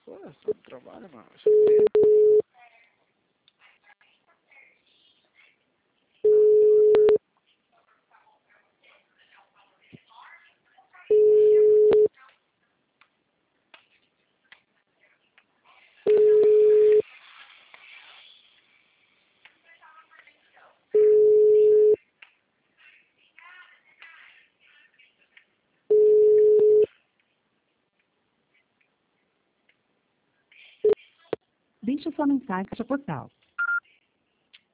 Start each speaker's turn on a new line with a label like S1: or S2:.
S1: Pô, só no trabalho, mano. Isso aqui.
S2: Deixe sua mensagem no portal.